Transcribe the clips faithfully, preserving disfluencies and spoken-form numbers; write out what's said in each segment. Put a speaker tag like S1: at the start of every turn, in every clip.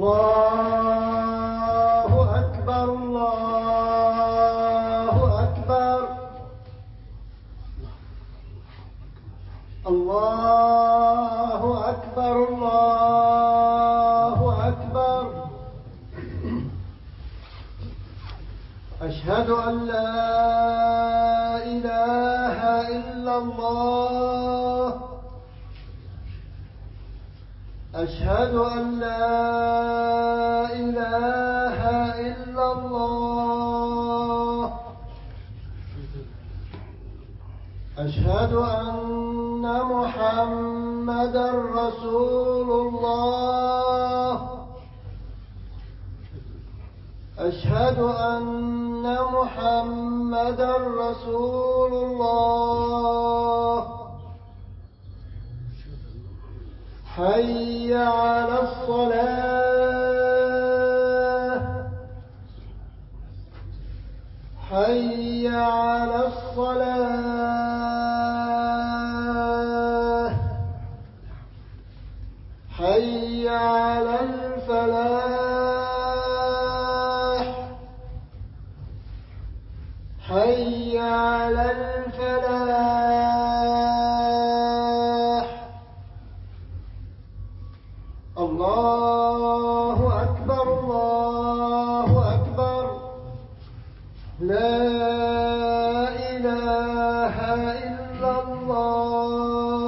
S1: الله أكبر الله أكبر الله أكبر الله أكبر أشهد أن لا إله إلا الله أشهد أن لا إله إلا الله أشهد أن محمدا رسول الله أشهد أن محمدا رسول الله حي على الصلاة حي على الصلاة حي على الفلاح حي على الفلاح الله أكبر الله أكبر لا إله إلا الله.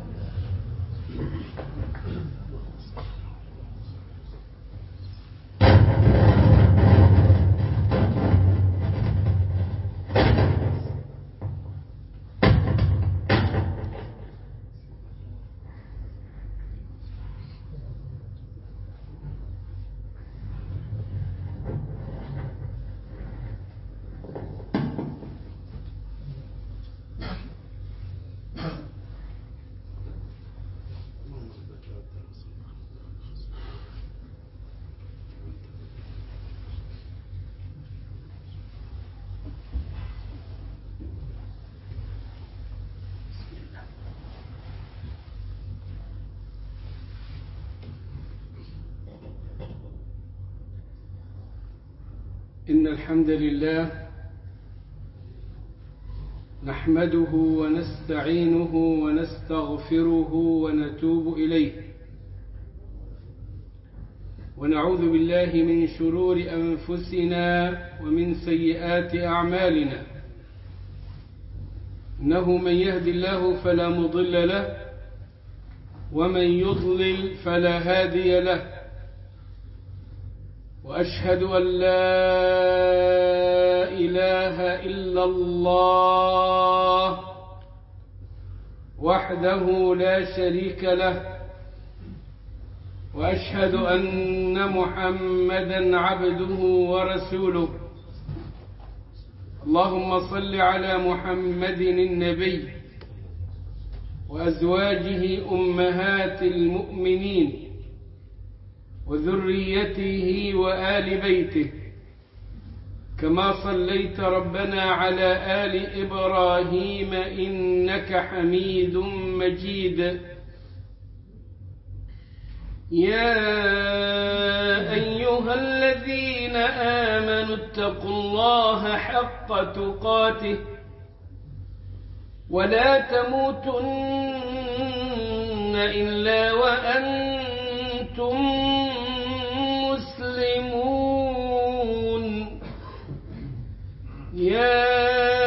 S2: إن الحمد لله نحمده ونستعينه ونستغفره ونتوب إليه ونعوذ بالله من شرور أنفسنا ومن سيئات أعمالنا إنه من يهد الله فلا مضل له ومن يضلل فلا هادي له وأشهد أن لا إله إلا الله وحده لا شريك له وأشهد أن محمدا عبده ورسوله اللهم صل على محمد النبي وأزواجه أمهات المؤمنين وذريته وآل بيته كما صليت ربنا على آل إبراهيم إنك حميد مجيد. يا أيها الذين آمنوا اتقوا الله حق تقاته ولا تموتن إلا وأنتم مسلمون. يا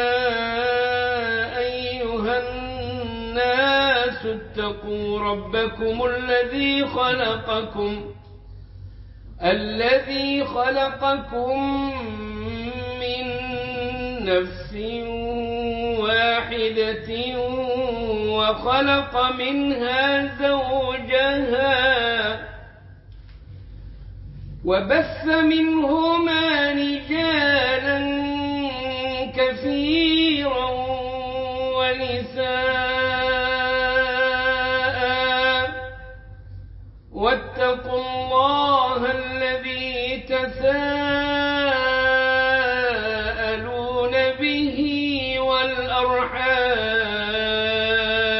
S2: أيها الناس اتقوا ربكم الذي خلقكم الذي خلقكم من نفس واحدة وخلق منها زوجها وبث منهما رجالا كثيرا ونساء واتقوا الله الذي تساءلون به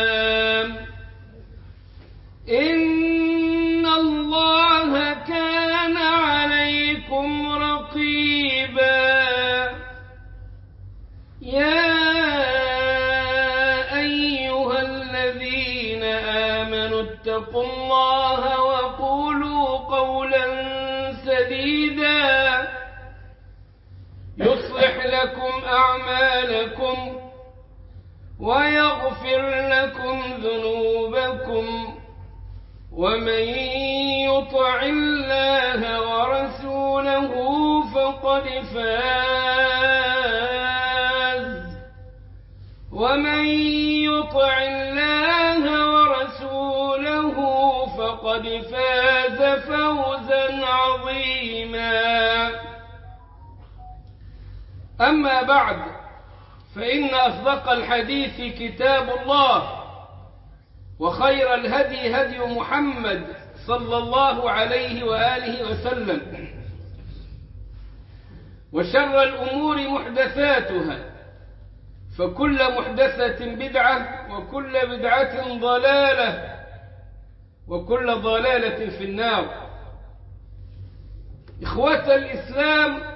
S2: والأرحام إن الله كان واتقوا الله وقولوا قولا سديدا يصلح لكم أعمالكم ويغفر لكم ذنوبكم ومن يطع الله ورسوله فقد فاز ومن يطع الله ورسوله فقد فاز فوزا عظيما. أما بعد، فإن أصدق الحديث كتاب الله، وخير الهدي هدي محمد صلى الله عليه وآله وسلم، وشر الأمور محدثاتها، فكل محدثة بدعة وكل بدعة ضلالة وكل ضلالة في النار. إخوة الإسلام،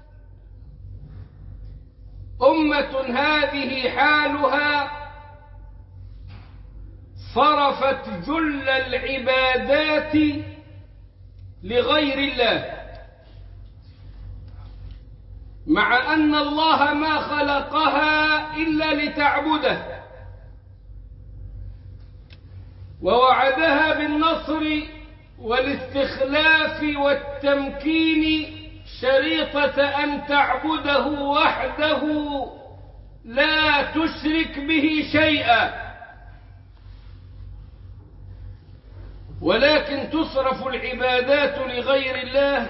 S2: أمة هذه حالها صرفت جل العبادات لغير الله، مع أن الله ما خلقها إلا لتعبده، ووعدها بالنصر والاستخلاف والتمكين شريطة أن تعبده وحده لا تشرك به شيئا. ولكن تصرف العبادات لغير الله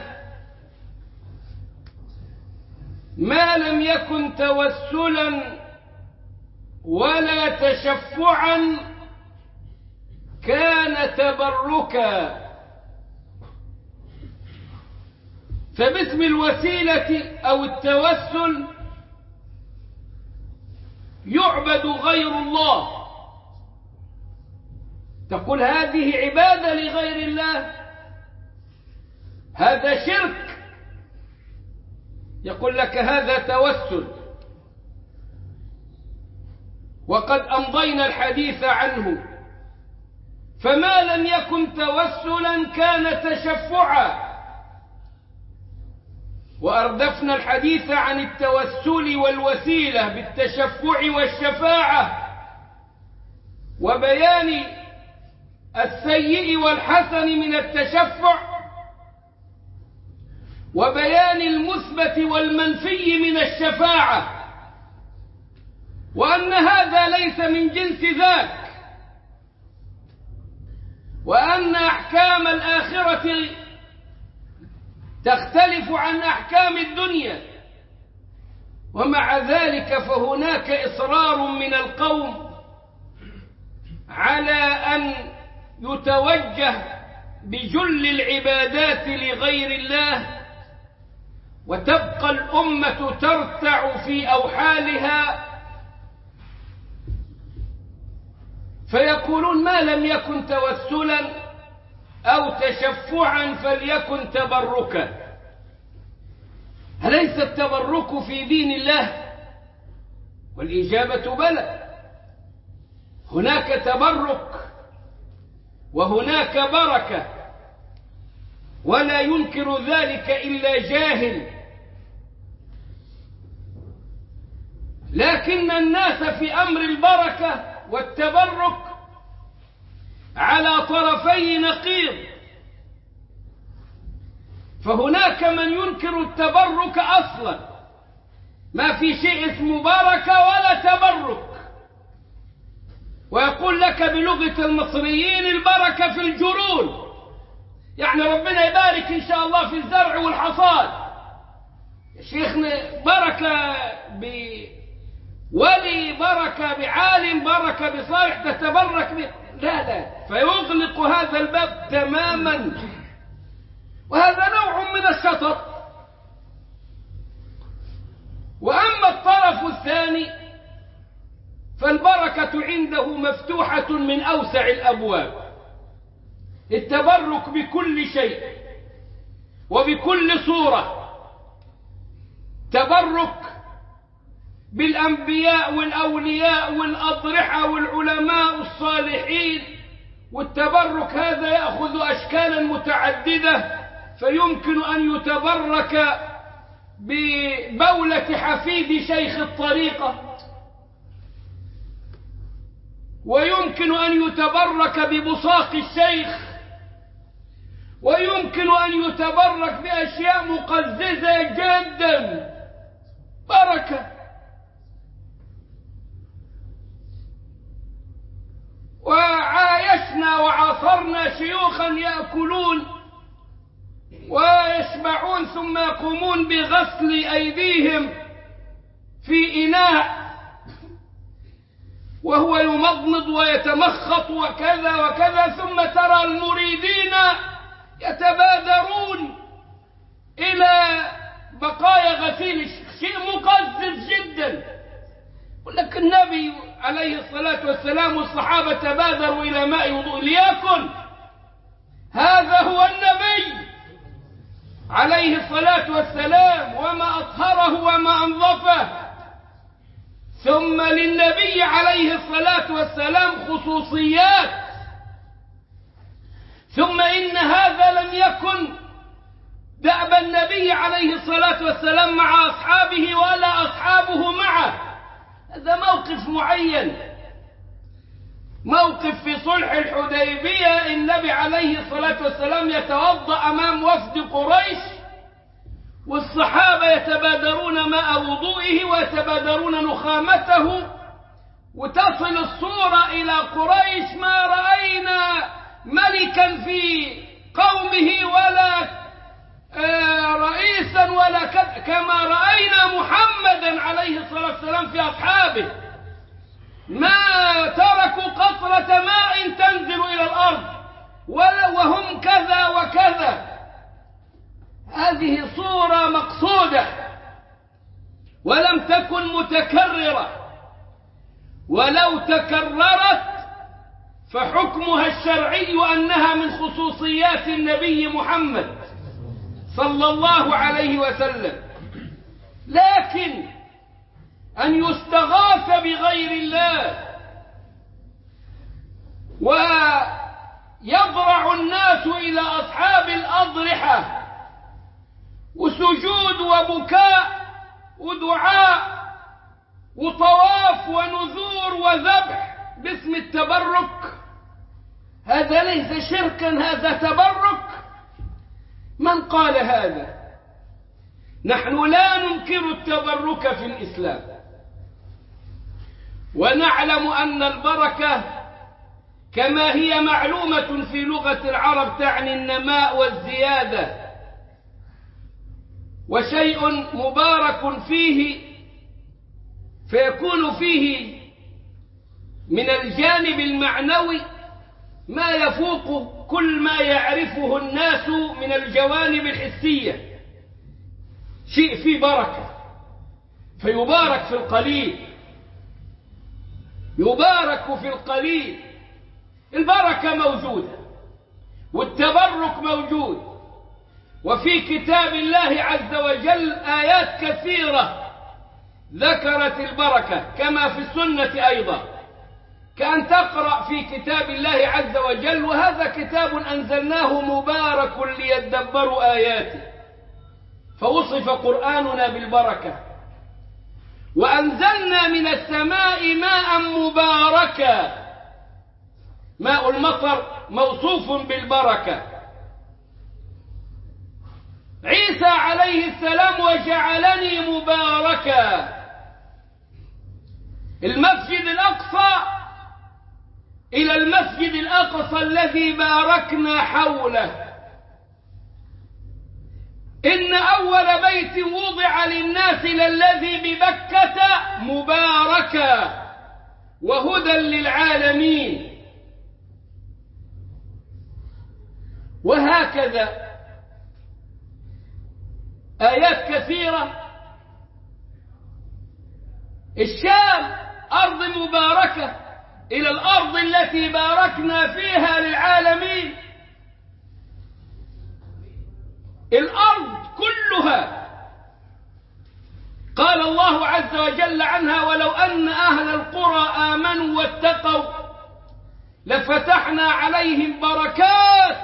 S2: ما لم يكن توسلا ولا تشفعا كان تبركا. فباسم الوسيلة أو التوسل يعبد غير الله. تقول هذه عبادة لغير الله، هذا شرك. يقول لك هذا توسل، وقد أمضينا الحديث عنه. فما لم يكن توسلا كان تشفعا، وأردفنا الحديث عن التوسل والوسيلة بالتشفع والشفاعة، وبيان السيء والحسن من التشفع، وبيان المثبت والمنفي من الشفاعة، وأن هذا ليس من جنس ذاك، وأن أحكام الآخرة تختلف عن أحكام الدنيا. ومع ذلك فهناك إصرار من القوم على أن يتوجه بجل العبادات لغير الله، وتبقى الأمة ترتع في أوحالها، فيقولون ما لم يكن توسلا أو تشفعا فليكن تبركا. أليس التبرك في دين الله؟ والإجابة بلى. هناك تبرك وهناك بركة، ولا ينكر ذلك إلا جاهل. لكن الناس في أمر البركة والتبرك على طرفي نقيض. فهناك من ينكر التبرك أصلا، ما في شيء اسمه بركة ولا تبرك، ويقول لك بلغة المصريين البركة في الجرون، يعني ربنا يبارك إن شاء الله في الزرع والحصاد. يا شيخنا بركة بولي، بركة بعالم، بركة بصالح تتبرك به، لا لا، فيغلق هذا الباب تماما، وهذا نوع من الشطط. وأما الطرف الثاني فالبركة عنده مفتوحة من أوسع الأبواب، التبرك بكل شيء وبكل صورة، تبرك بالأنبياء والأولياء والأضرحة والعلماء الصالحين والتبرك هذا يأخذ أشكالا متعددة، فيمكن أن يتبرك ببولة حفيد شيخ الطريقة، ويمكن أن يتبرك ببصاق الشيخ، ويمكن أن يتبرك بأشياء مقززة جدا. بركة. وعايشنا وعاصرنا شيوخا يأكلون ويشبعون ثم يقومون بغسل أيديهم في إناء وهو يمضمض ويتمخط وكذا وكذا، ثم ترى المريدين يتبادرون إلى بقايا غسيل، شيء مقزز جدا. ولكن النبي عليه الصلاة والسلام والصحابة تبادروا إلى ماء وضوء ليكن. هذا هو النبي عليه الصلاة والسلام، وما أطهره وما أنظفه. ثم للنبي عليه الصلاة والسلام خصوصيات، ثم إن هذا لم يكن دأب النبي عليه الصلاة والسلام مع أصحابه ولا أصحابه معه. هذا موقف معين، موقف في صلح الحديبية. النبي عليه الصلاة والسلام يتوضأ أمام وفد قريش، والصحابة يتبادرون ماء وضوئه ويتبادرون نخامته، وتصل الصورة إلى قريش: ما رأينا ملكا في قومه ولا رئيسا ولا كما رأينا محمدا عليه الصلاة والسلام في أصحابه، ما تركوا قطرة ماء تنزل إلى الأرض وهم كذا وكذا. هذه صورة مقصودة ولم تكن متكررة، ولو تكررت فحكمها الشرعي أنها من خصوصيات النبي محمد صلى الله عليه وسلم. لكن أن يستغاث بغير الله ويضرع الناس إلى أصحاب الأضرحة وسجود وبكاء ودعاء وطواف ونذور وذبح باسم التبرك، هذا ليس شركا، هذا تبرك. من قال هذا؟ نحن لا ننكر التبرك في الإسلام، ونعلم أن البركة كما هي معلومة في لغة العرب تعني النماء والزيادة، وشيء مبارك فيه فيكون فيه من الجانب المعنوي ما يفوق كل ما يعرفه الناس من الجوانب الحسية. شيء فيه بركة، فيبارك في القليل، يبارك في القليل. البركة موجودة والتبرك موجود، وفي كتاب الله عز وجل آيات كثيرة ذكرت البركة كما في السنة أيضا، كأن تقرأ في كتاب الله عز وجل: وهذا كتاب أنزلناه مبارك ليدبروا آياته، فوصف قرآننا بالبركة. وأنزلنا من السماء ماء مباركا، ماء المطر موصوف بالبركة. عيسى عليه السلام: وجعلني مباركا. المسجد الأقصى إلى المسجد الأقصى الذي باركنا حوله، إن أول بيت وضع للناس للذي ببكة مباركا وهدى للعالمين. وهكذا آيات كثيرة. الشام أرض مباركة، إلى الأرض التي باركنا فيها للعالمين. الأرض كلها قال الله عز وجل عنها: ولو أن أهل القرى آمنوا واتقوا لفتحنا عليهم بركات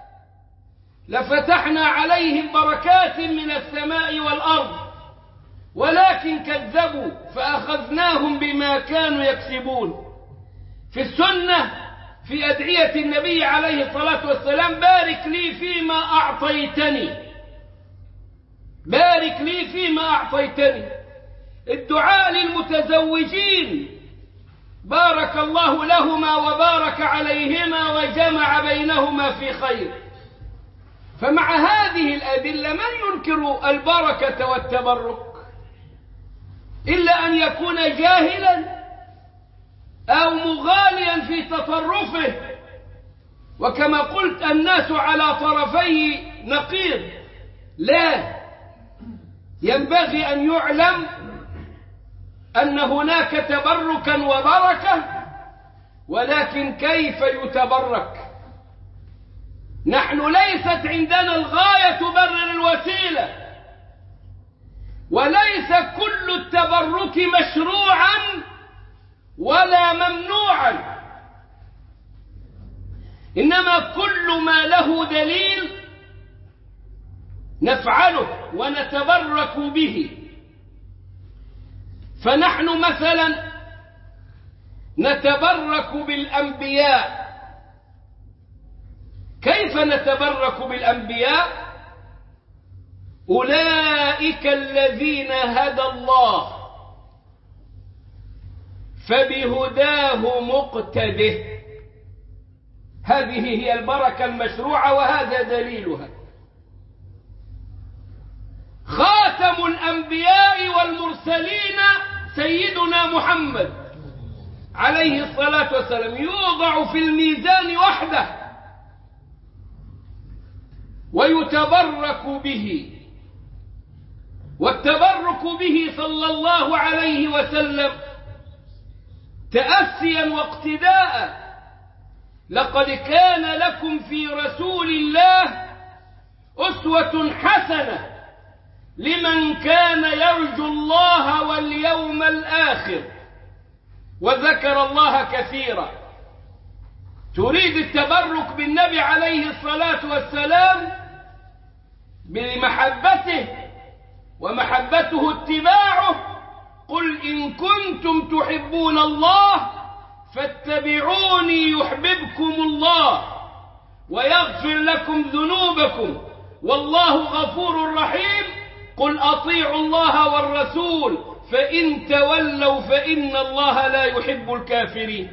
S2: لفتحنا عليهم بركات من السماء والأرض، ولكن كذبوا فأخذناهم بما كانوا يكسبون. في السنة في أدعية النبي عليه الصلاة والسلام: بارك لي فيما أعطيتني، بارك لي فيما أعطيتني. الدعاء للمتزوجين: بارك الله لهما وبارك عليهما وجمع بينهما في خير. فمع هذه الأدلة من ينكر البركة والتبرك إلا أن يكون جاهلا أو مغاليا في تصرفه. وكما قلت الناس على طرفي نقيض، لا، ينبغي أن يعلم أن هناك تبركا وبركة، ولكن كيف يتبرك؟ نحن ليست عندنا الغاية تبرر الوسيلة، وليس كل التبرك مشروعا ولا ممنوعا، إنما كل ما له دليل نفعله ونتبرك به. فنحن مثلا نتبرك بالأنبياء. كيف نتبرك بالأنبياء؟ أولئك الذين هدى الله فبهداه مقتده. هذه هي البركة المشروعة وهذا دليلها. خاتم الأنبياء والمرسلين سيدنا محمد عليه الصلاة والسلام يوضع في الميزان وحده ويتبرك به. والتبرك به صلى الله عليه وسلم تأسيا واقتداء. لقد كان لكم في رسول الله أسوة حسنة لمن كان يرجو الله واليوم الآخر وذكر الله كثيرا. تريد التبرك بالنبي عليه الصلاة والسلام بمحبته ومحبته اتباعه؟ قل إن كنتم تحبون الله فاتبعوني يحببكم الله ويغفر لكم ذنوبكم والله غفور رحيم. قل أطيعوا الله والرسول فإن تولوا فإن الله لا يحب الكافرين.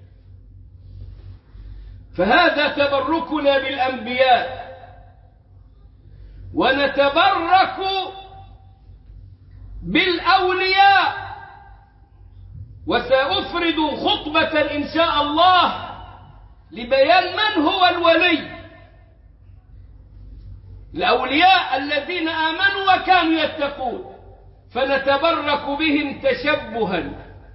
S2: فهذا تبركنا بالأنبياء. ونتبرك بالأولياء، وسأفرد خطبة إن شاء الله لبيان من هو الولي. الأولياء الذين آمنوا وكانوا يتقون، فنتبرك بهم تشبها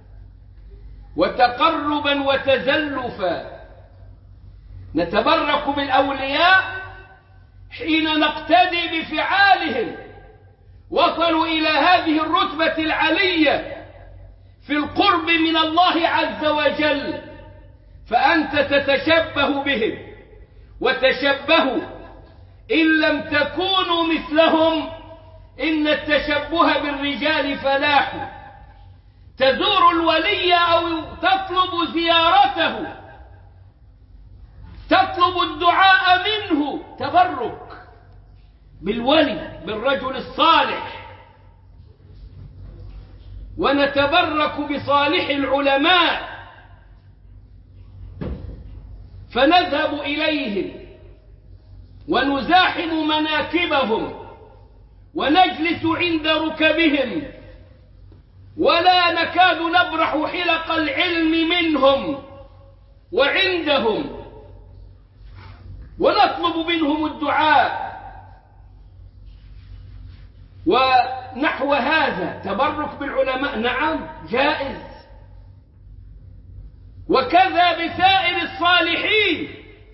S2: وتقربا وتزلفا. نتبرك بالأولياء حين نقتدي بفعالهم، وصلوا إلى هذه الرتبة العلية في القرب من الله عز وجل، فأنت تتشبه بهم. وتشبهوا إن لم تكونوا مثلهم، إن التشبه بالرجال فلاح. تزور الولي أو تطلب زيارته، تطلب الدعاء منه، تبرك بالولي بالرجل الصالح. ونتبرك بصالح العلماء، فنذهب إليهم ونزاحم مناكبهم ونجلس عند ركبهم، ولا نكاد نبرح حلق العلم منهم وعندهم، ونطلب منهم الدعاء. ونحو هذا تبرك بالعلماء نعم جائز، وكذا بسائر الصالحين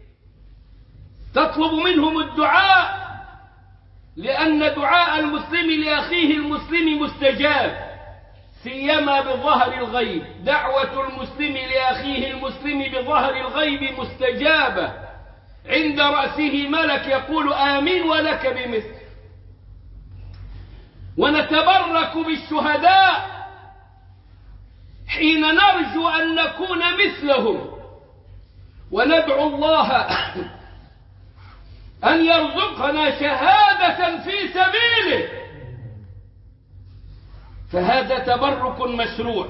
S2: تطلب منهم الدعاء، لأن دعاء المسلم لأخيه المسلم مستجاب. سيما بظهر الغيب. دعوة المسلم لأخيه المسلم بظهر الغيب مستجابة، عند رأسه ملك يقول آمين ولك بمثل. ونتبرك بالشهداء حين نرجو أن نكون مثلهم، وندعو الله أن يرزقنا شهادة في سبيله. فهذا تبرك مشروع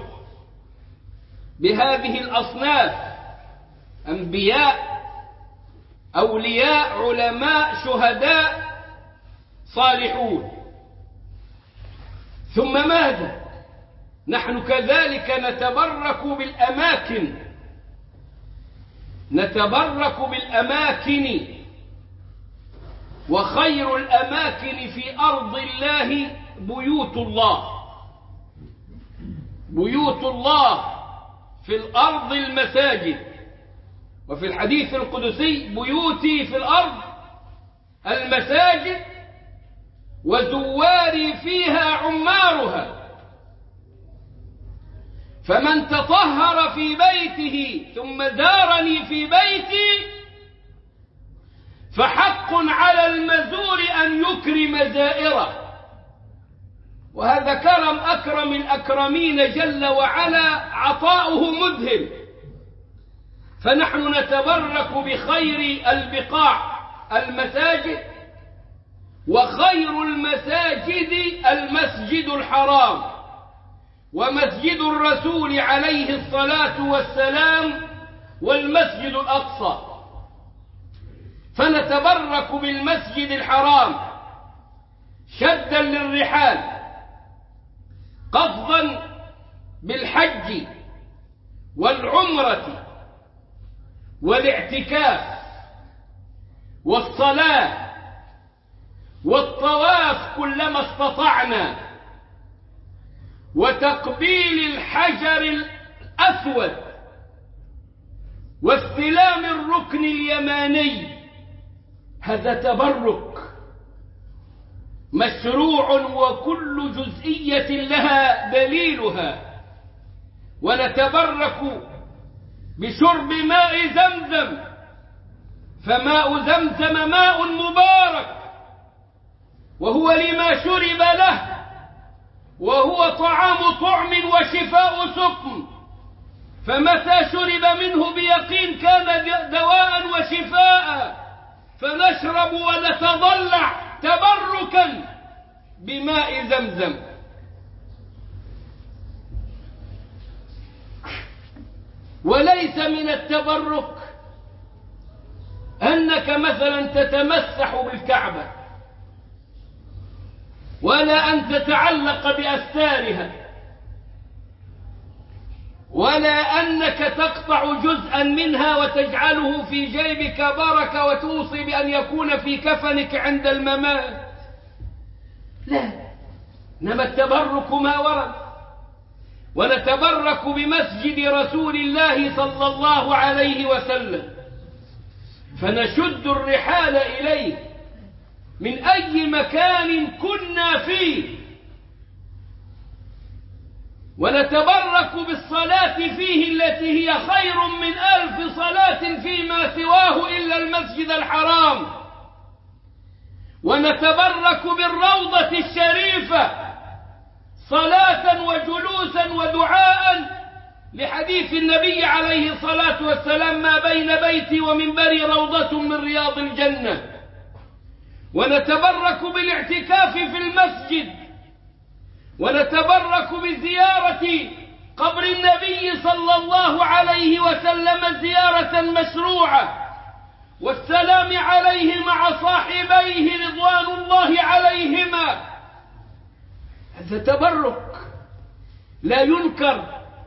S2: بهذه الأصناف: أنبياء، أولياء، علماء، شهداء، صالحون. ثم ماذا؟ نحن كذلك نتبرك بالأماكن، نتبرك بالأماكن، وخير الأماكن في أرض الله بيوت الله. بيوت الله في الأرض المساجد، وفي الحديث القدسي بيوتي في الأرض المساجد وزواري فيها عمارها. فمن تطهر في بيته ثم زارني في بيتي فحق على المزور أن يكرم زائره. وهذا كرم أكرم الأكرمين جل وعلا، عطاؤه مذهل. فنحن نتبرك بخير البقاع المساجد، وخير المساجد المسجد الحرام ومسجد الرسول عليه الصلاة والسلام والمسجد الأقصى. فنتبرك بالمسجد الحرام شدا للرحال، قصدا بالحج والعمرة والاعتكاف والصلاة والطواف كلما استطعنا، وتقبيل الحجر الأسود واستلام الركن اليماني. هذا تبرك مشروع، وكل جزئية لها دليلها. ونتبرك بشرب ماء زمزم، فماء زمزم ماء مبارك، وهو لما شرب له، وهو طعام طعم وشفاء سقم. فمتى شرب منه بيقين كان دواء وشفاء. فنشرب ونتضلع تبركا بماء زمزم. وليس من التبرك أنك مثلا تتمسح بالكعبة، ولا أن تتعلق بأستارها، ولا أنك تقطع جزءا منها وتجعله في جيبك بركة وتوصي بأن يكون في كفنك عند الممات. لا، إنما التبرك ما ورد. ونتبرك بمسجد رسول الله صلى الله عليه وسلم، فنشد الرحال إليه من أي مكان كنا فيه. ونتبرك بالصلاة فيه التي هي خير من ألف صلاة فيما سواه إلا المسجد الحرام. ونتبرك بالروضة الشريفة صلاة وجلوسا ودعاء، لحديث النبي عليه الصلاة والسلام: ما بين بيتي ومنبري روضة من رياض الجنة. ونتبرك بالاعتكاف في المسجد، ونتبرك بزيارة قبر النبي صلى الله عليه وسلم زيارة مشروعة، والسلام عليه مع صاحبيه رضوان الله عليهما. هذا تبرك لا ينكر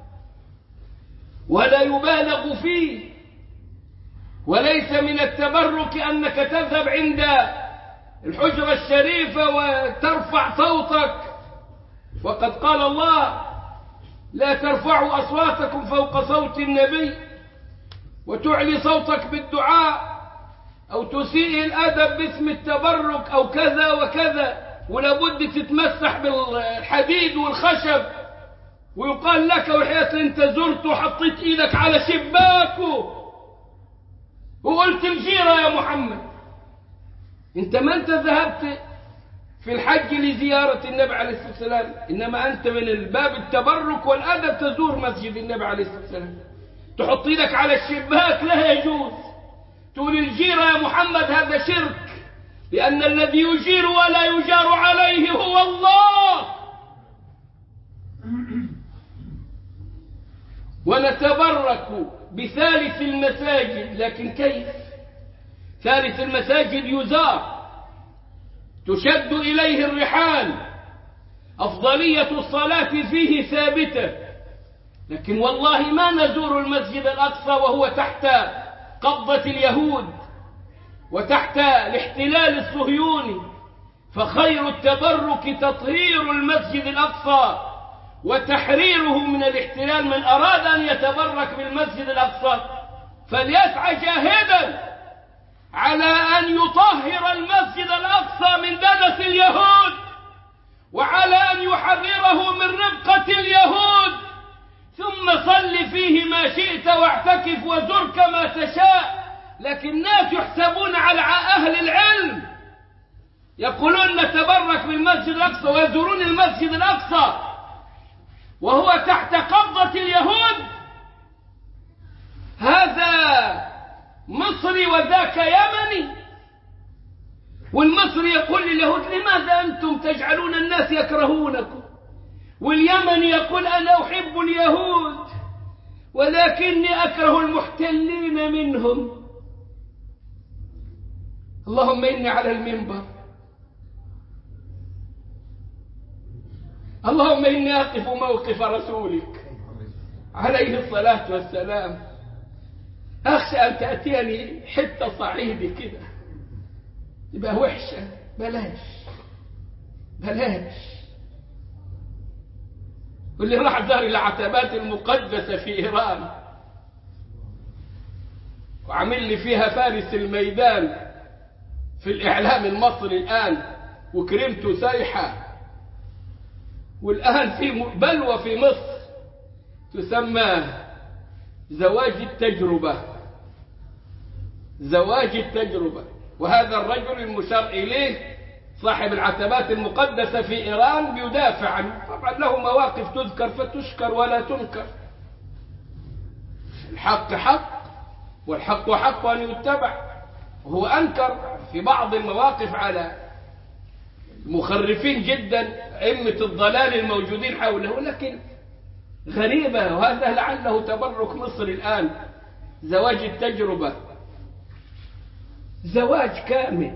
S2: ولا يبالغ فيه. وليس من التبرك أنك تذهب عند الحجرة الشريفة وترفع صوتك، وقد قال الله: لا ترفعوا أصواتكم فوق صوت النبي، وتعلي صوتك بالدعاء، أو تسيء الأدب باسم التبرك أو كذا وكذا، ولابد تتمسح بالحديد والخشب. ويقال لك وحياة انت زرت وحطيت ايدك على شباكه وقلت الجيرة يا محمد، انت ما انت ذهبت في الحج لزيارة النبي عليه الصلاة والسلام، انما انت من الباب التبرك والادب تزور مسجد النبي عليه الصلاة والسلام، تحط ايدك على الشباك لا يجوز، تقول الجيرة يا محمد، هذا شرك، لأن الذي يجير ولا يجار عليه هو الله. ونتبرك بثالث المساجد، لكن كيف؟ ثالث المساجد يزار، تشد إليه الرحال، أفضلية الصلاة فيه ثابتة، لكن والله ما نزور المسجد الأقصى وهو تحت قبضة اليهود وتحت الاحتلال الصهيوني، فخير التبرك تطهير المسجد الأقصى وتحريره من الاحتلال. من أراد أن يتبرك بالمسجد الأقصى فليسعى جاهدا على أن يطهر المسجد الأقصى من دنس اليهود، وعلى أن يحرره من ربقة اليهود، ثم صل فيه ما شئت واعتكف وزر كما تشاء. لكن الناس يحسبون على أهل العلم، يقولون نتبرك بالمسجد الأقصى ويزورون المسجد الأقصى وهو تحت قبضة اليهود. هذا مصري وذاك يمني، والمصري يقول لليهود لماذا أنتم تجعلون الناس يكرهونكم، واليمني يقول أنا أحب اليهود ولكني أكره المحتلين منهم. اللهم إني على المنبر، اللهم إني أقف موقف رسولك عليه الصلاة والسلام، أخشى أن تأتيني حتة صعيدي كده تبقى وحشة، بلاش بلاش. واللي راح زار العتبات المقدسة في إيران وعمل لي فيها فارس الميدان في الإعلام المصري الآن، وكرمته سايحة، والآن في بلوى في مصر تسمى زواج التجربة، زواج التجربة. وهذا الرجل المشار إليه صاحب العتبات المقدسة في إيران بيدافع عنه، طبعا له مواقف تذكر فتشكر ولا تنكر. الحق حق والحق حق أن يتبع، وهو أنكر في بعض المواقف على مخرفين جدا أئمة الضلال الموجودين حوله، لكن غريبة. وهذا لعله تبرك مصر الآن، زواج التجربة، زواج كامل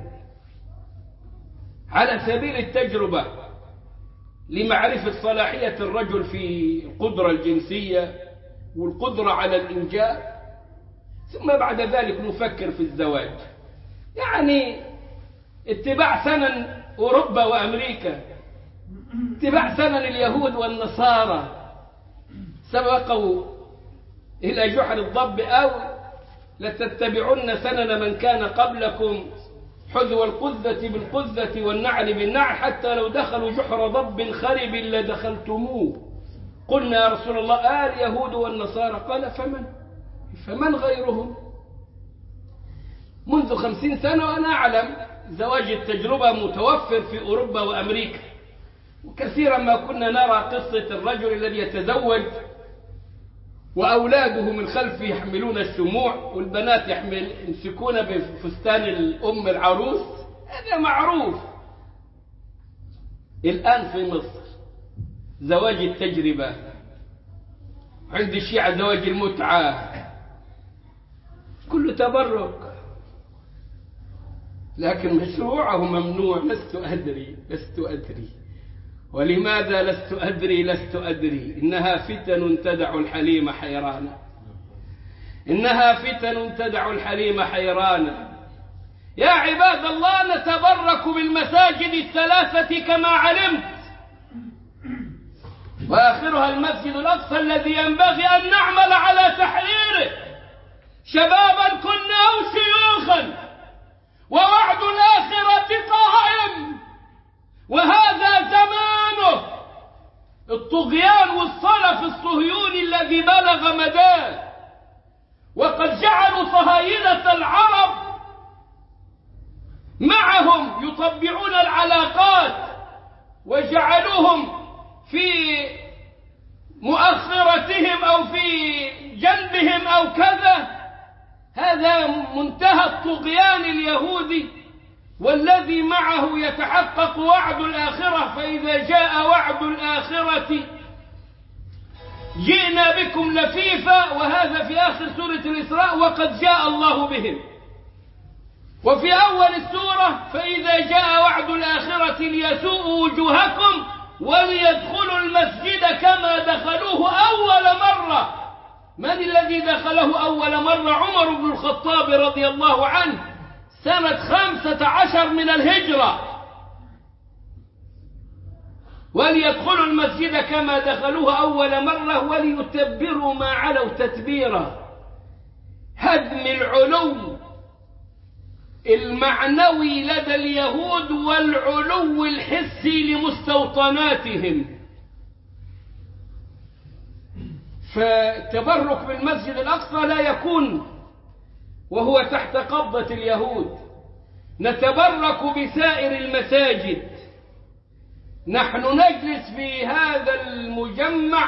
S2: على سبيل التجربة لمعرفة صلاحية الرجل في القدرة الجنسية والقدرة على الإنجاب، ثم بعد ذلك نفكر في الزواج. يعني اتباع سنن أوروبا وأمريكا، اتباع سنن اليهود والنصارى، سبقوا إلى جحر الضب، أو لتتبعن سنن من كان قبلكم حذو القذة بالقذة والنعل بالنعل حتى لو دخلوا جحر ضب خرب لدخلتموه. قلنا يا رسول الله آه اليهود والنصارى، قال فمن فمن غيرهم؟ منذ خمسين سنة وأنا أعلم زواج التجربة متوفر في أوروبا وأمريكا، وكثيرا ما كنا نرى قصة الرجل الذي يتزوج وأولاده من خلفه يحملون الشموع والبنات يحمل يمسكون بفستان الأم العروس، هذا معروف. الآن في مصر زواج التجربة، عند الشيعة زواج المتعة، كله تبرك، لكن مشروعه ممنوع. لست أدري لست أدري ولماذا لست أدري لست أدري إنها فتن تدع الحليم حيرانا، إنها فتن تدع الحليم حيرانا. يا عباد الله، نتبرك بالمساجد الثلاثة كما علمت، وآخرها المسجد الأقصى الذي ينبغي أن نعمل على تحريره، شبابا كنا أو شيوخا، ووعد الآخرة قائم، وهذا زمانه. الطغيان والصلف الصهيوني الذي بلغ مداه، وقد جعلوا صهاينة العرب معهم يطبعون العلاقات وجعلوهم في مؤخرتهم أو في جنبهم أو كذا. هذا منتهى الطغيان اليهودي، والذي معه يتحقق وعد الآخرة. فإذا جاء وعد الآخرة جئنا بكم لفيفا، وهذا في آخر سورة الإسراء، وقد جاء الله بهم. وفي أول السورة فإذا جاء وعد الآخرة ليسوءوا وجوهكم وليدخلوا المسجد كما دخلوه أول مرة. من الذي دخله أول مرة؟ عمر بن الخطاب رضي الله عنه سنة خمسة عشر من الهجرة. وليدخلوا المسجد كما دخلوه أول مرة وليتبروا ما علوا تتبيرا. هدم العلو المعنوي لدى اليهود والعلو الحسي لمستوطناتهم. فالتبرك بالمسجد الأقصى لا يكون وهو تحت قبضة اليهود. نتبرك بسائر المساجد. نحن نجلس في هذا المجمع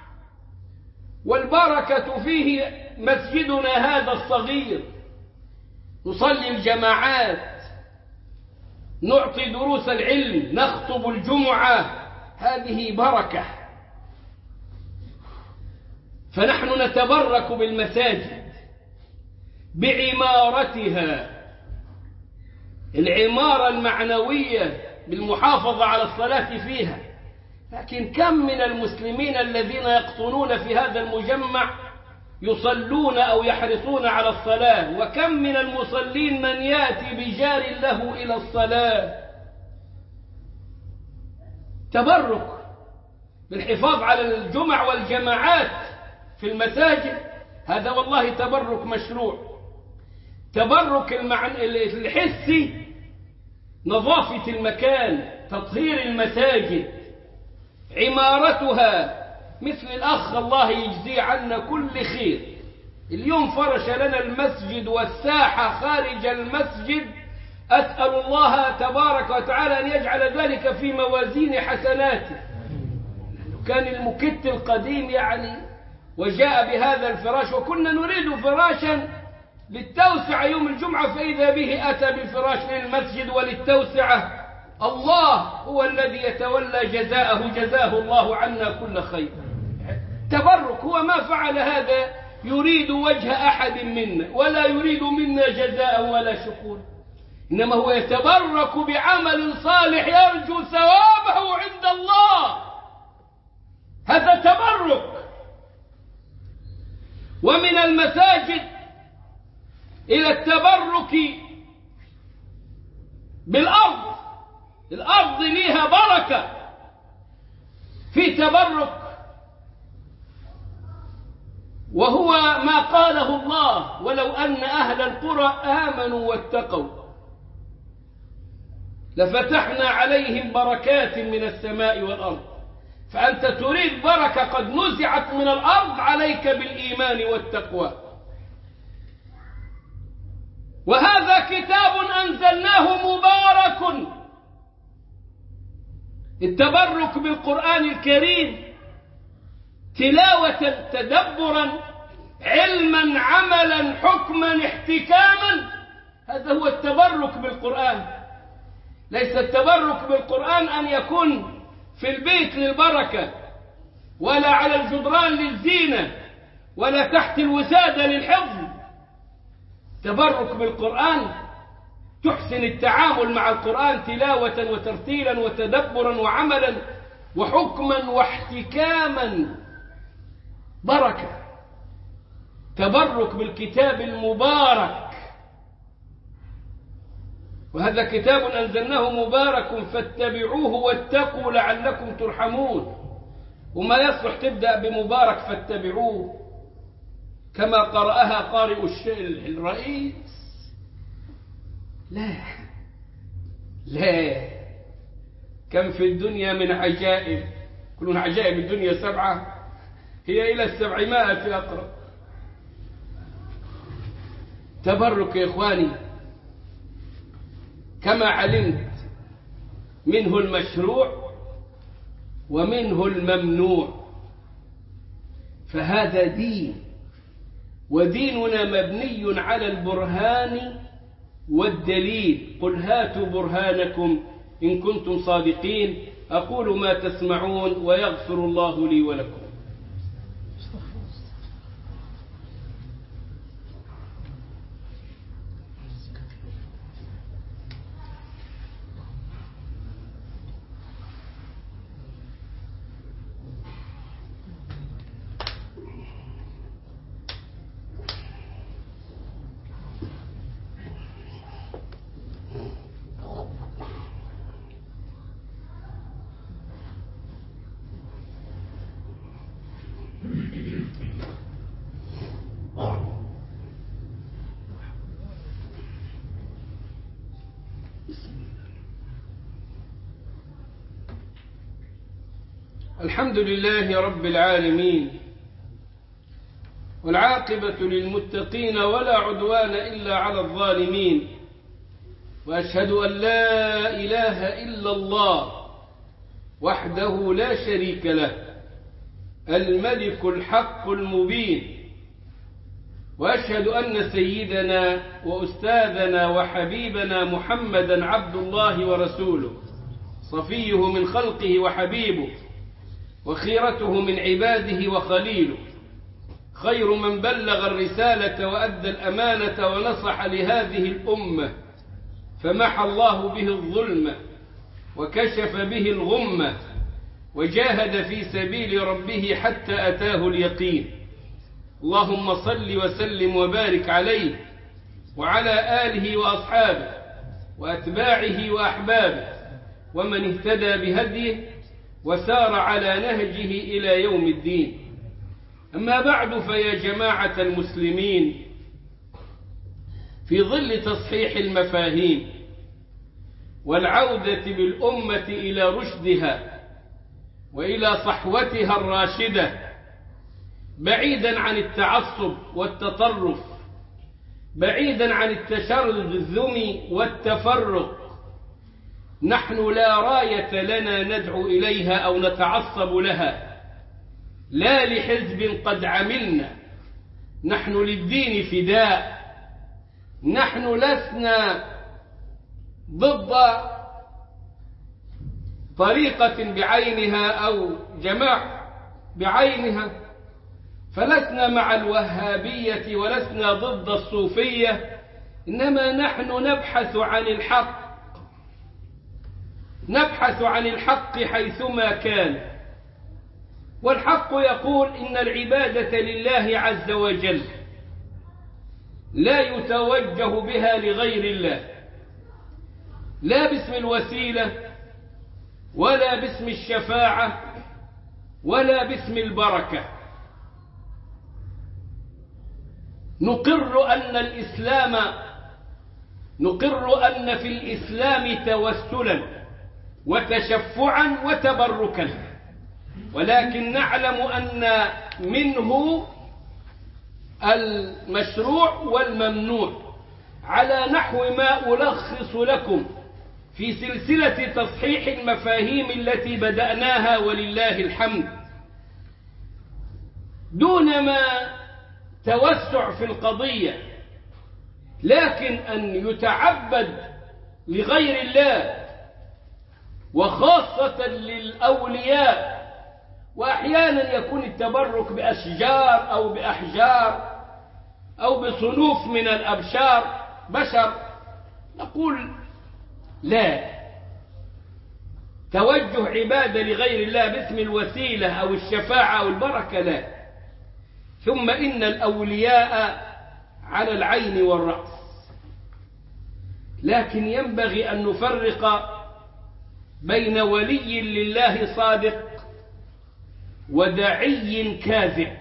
S2: والبركة فيه مسجدنا هذا الصغير، نصلي الجماعات، نعطي دروس العلم، نخطب الجمعة، هذه بركة. فنحن نتبرك بالمساجد بعمارتها، العمارة المعنوية بالمحافظة على الصلاة فيها. لكن كم من المسلمين الذين يقطنون في هذا المجمع يصلون أو يحرصون على الصلاة، وكم من المصلين من يأتي بجار له إلى الصلاة. تبرك بالحفاظ على الجمع والجماعات في المساجد، هذا والله تبرك مشروع. تبرك الحسي نظافة المكان، تطهير المساجد، عمارتها، مثل الأخ الله يجزي عنا كل خير، اليوم فرش لنا المسجد والساحة خارج المسجد. أسأل الله تبارك وتعالى أن يجعل ذلك في موازين حسناته. كان المكت القديم يعني وجاء بهذا الفراش، وكنا نريد فراشا للتوسعة يوم الجمعة، فإذا به أتى بالفراش للمسجد وللتوسعة. الله هو الذي يتولى جزاءه، جزاه الله عنا كل خير. تبرك هو ما فعل هذا يريد وجه أحد منا، ولا يريد منا جزاء ولا شكور، إنما هو يتبرك بعمل صالح يرجو ثوابه عند الله. هذا تبرك. ومن المساجد إلى التبرك بالأرض. الأرض ليها بركة في تبرك، وهو ما قاله الله: ولو أن أهل القرى آمنوا واتقوا لفتحنا عليهم بركات من السماء والأرض. فأنت تريد بركة قد نزعت من الأرض، عليك بالإيمان والتقوى. وهذا كتاب أنزلناه مبارك. التبرك بالقرآن الكريم تلاوة، تدبرا، علما، عملا، حكما، احتكاما، هذا هو التبرك بالقرآن. ليس التبرك بالقرآن أن يكون في البيت للبركة، ولا على الجدران للزينة، ولا تحت الوسادة للحفظ. تبرك بالقرآن تحسن التعامل مع القرآن تلاوة وترتيلا وتدبرا وعملا وحكما واحتكاما، بركة. تبرك بالكتاب المبارك. وهذا كتاب أنزلناه مبارك فاتبعوه واتقوا لعلكم ترحمون. وما يصلح تبدأ بمبارك فاتبعوه كما قرأها قارئ الرئيس. لا لا، كم في الدنيا من عجائب كلون عجائب الدنيا سبعة، هي إلى السبعمائة أقرب. تبرك يا إخواني كما علمت منه المشروع ومنه الممنوع، فهذا دين، وديننا مبني على البرهان والدليل. قل هاتوا برهانكم إن كنتم صادقين. أقول ما تسمعون ويغفر الله لي ولكم. الحمد لله رب العالمين، والعاقبة للمتقين ولا عدوان إلا على الظالمين، وأشهد أن لا إله إلا الله وحده لا شريك له الملك الحق المبين، وأشهد أن سيدنا وأستاذنا وحبيبنا محمدا عبد الله ورسوله، صفيه من خلقه وحبيبه، وخيرته من عباده وخليله، خير من بلغ الرسالة وأدى الأمانة ونصح لهذه الأمة، فمحى الله به الظلم وكشف به الغمة، وجاهد في سبيل ربه حتى أتاه اليقين. اللهم صل وسلم وبارك عليه وعلى آله وأصحابه وأتباعه وأحبابه ومن اهتدى بهديه وسار على نهجه إلى يوم الدين. أما بعد، فيا جماعة المسلمين، في ظل تصحيح المفاهيم والعودة بالأمة إلى رشدها وإلى صحوتها الراشدة، بعيدا عن التعصب والتطرف، بعيدا عن التشرذم والتفرق، نحن لا راية لنا ندعو إليها أو نتعصب لها، لا لحزب قد عملنا، نحن للدين فداء. نحن لسنا ضد طريقة بعينها أو جماعة بعينها، فلسنا مع الوهابية ولسنا ضد الصوفية، إنما نحن نبحث عن الحق، نبحث عن الحق حيثما كان. والحق يقول إن العبادة لله عز وجل، لا يتوجه بها لغير الله، لا باسم الوسيلة ولا باسم الشفاعة ولا باسم البركة. نقر أن الإسلام نقر أن في الإسلام توسلا وتشفعا وتبركا، ولكن نعلم أن منه المشروع والممنوع، على نحو ما ألخص لكم في سلسلة تصحيح المفاهيم التي بدأناها ولله الحمد، دون ما توسع في القضية، لكن أن يتعبد لغير الله وخاصة للأولياء، وأحيانا يكون التبرك بأشجار أو بأحجار أو بصنوف من الأبشار بشر، نقول لا، توجه عبادة لغير الله باسم الوسيلة أو الشفاعة أو البركة لا. ثم إن الأولياء على العين والرأس، لكن ينبغي أن نفرق بين ولي لله صادق وداعي كاذب.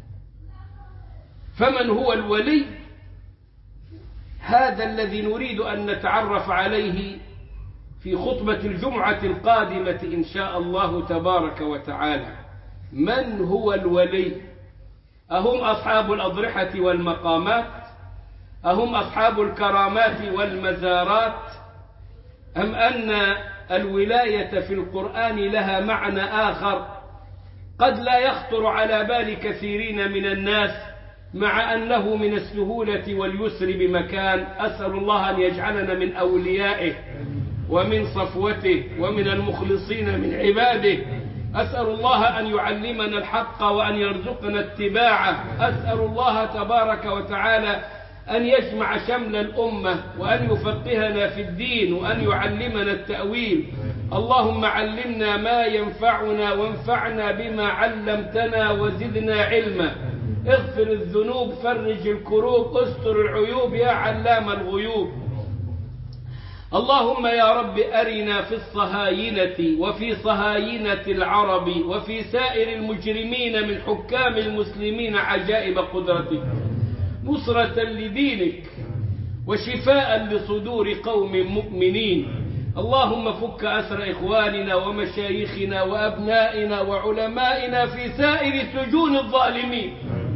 S2: فمن هو الولي؟ هذا الذي نريد أن نتعرف عليه في خطبة الجمعة القادمة إن شاء الله تبارك وتعالى. من هو الولي؟ أهم أصحاب الأضرحة والمقامات؟ أهم أصحاب الكرامات والمزارات؟ أم أن الولاية في القرآن لها معنى آخر قد لا يخطر على بال كثيرين من الناس، مع أنه من السهولة واليسر بمكان؟ أسأل الله أن يجعلنا من أوليائه ومن صفوته ومن المخلصين من عباده. أسأل الله أن يعلمنا الحق وأن يرزقنا اتباعه. أسأل الله تبارك وتعالى أن يجمع شمل الأمة وأن يفقهنا في الدين وأن يعلمنا التأويل. اللهم علمنا ما ينفعنا وانفعنا بما علمتنا وزدنا علما. اغفر الذنوب، فرج الكروب، استر العيوب يا علام الغيوب. اللهم يا رب أرنا في الصهاينة وفي صهاينة العرب وفي سائر المجرمين من حكام المسلمين عجائب قدرتك، نصرة لدينك وشفاء لصدور قوم مؤمنين. اللهم فك أسر إخواننا ومشايخنا وأبنائنا وعلمائنا في سائر سجون الظالمين.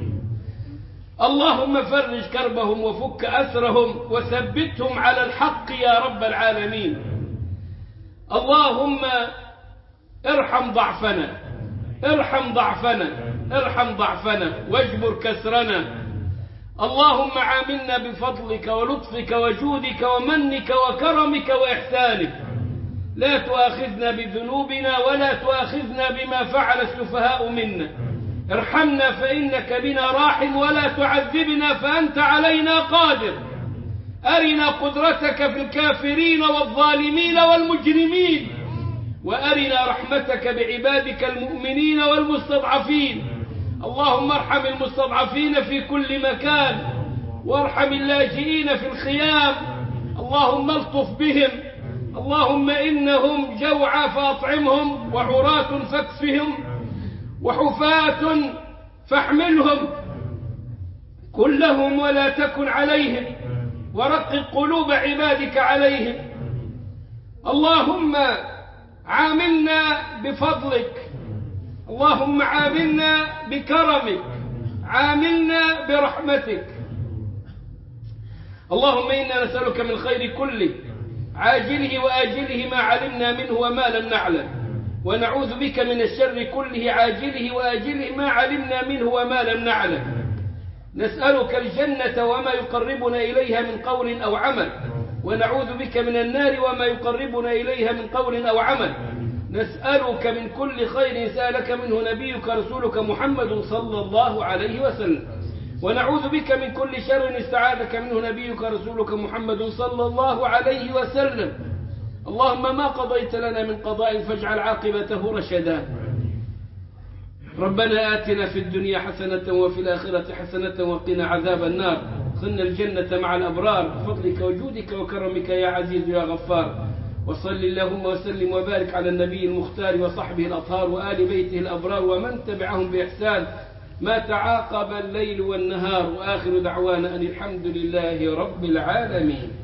S2: اللهم فرج كربهم وفك أسرهم وثبتهم على الحق يا رب العالمين. اللهم ارحم ضعفنا ارحم ضعفنا ارحم ضعفنا واجبر كسرنا. اللهم عاملنا بفضلك ولطفك وجودك ومنك وكرمك وإحسانك. لا تؤاخذنا بذنوبنا ولا تؤاخذنا بما فعل السفهاء منا. ارحمنا فإنك بنا راحم ولا تعذبنا فأنت علينا قادر. أرنا قدرتك في الكافرين والظالمين والمجرمين، وأرنا رحمتك بعبادك المؤمنين والمستضعفين. اللهم ارحم المستضعفين في كل مكان، وارحم اللاجئين في الخيام. اللهم الطف بهم. اللهم إنهم جوعى فأطعمهم، وعراة فاكسهم، وحفاة فاحملهم. كن لهم ولا تكن عليهم، ورقق قلوب عبادك عليهم. اللهم عاملنا بفضلك، اللهم عاملنا بكرمك، عاملنا برحمتك. اللهم إنا نسألك من الخير كله عاجله وآجله ما علمنا منه وما لم نعلم، ونعوذ بك من الشر كله عاجله وآجله ما علمنا منه وما لم نعلم. نسألك الجنة وما يقربنا إليها من قول أو عمل، ونعوذ بك من النار وما يقربنا إليها من قول أو عمل. نسألك من كل خير سألك منه نبيك رسولك محمد صلى الله عليه وسلم، ونعوذ بك من كل شر استعاذك منه نبيك رسولك محمد صلى الله عليه وسلم. اللهم ما قضيت لنا من قضاء فاجعل عاقبته رشدا. ربنا آتنا في الدنيا حسنة وفي الآخرة حسنة وقنا عذاب النار. ادخلنا الجنة مع الأبرار بفضلك وجودك وكرمك يا عزيز يا غفار. وصل اللهم وسلم وبارك على النبي المختار وصحبه الأطهار وآل بيته الأبرار ومن تبعهم بإحسان ما تعاقب الليل والنهار. وآخر دعوانا أن الحمد لله رب العالمين.